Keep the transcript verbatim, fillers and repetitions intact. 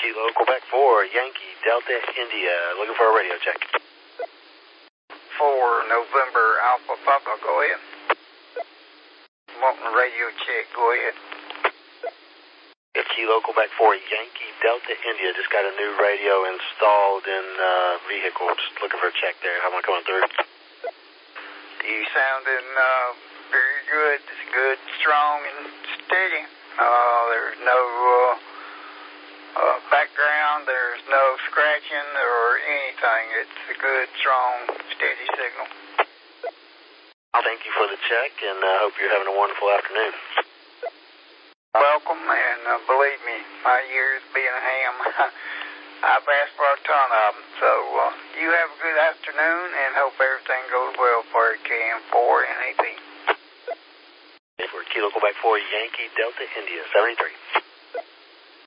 Kilo, Quebec four, Yankee, Delta, India. Looking for a radio check. four, November, Alpha Papa, go ahead. Wanting a radio check, go ahead. Kilo, Quebec four, Yankee, Delta, India. Just got a new radio installed in uh, vehicle. Just looking for a check there. How am I coming through? You sounding uh, very good. It's good, strong, and steady. Uh, there's no uh, uh, background. There's no scratching or anything. It's a good, strong, steady signal. Thank you for the check, and I uh, hope you're having a wonderful afternoon. Welcome, and uh, believe me, my years being a ham, I've asked for a ton of them. So uh, you have a good afternoon, and hope everything goes well for K M four and A P. For Kilo Quebec four, Yankee, Delta, India, seventy-three.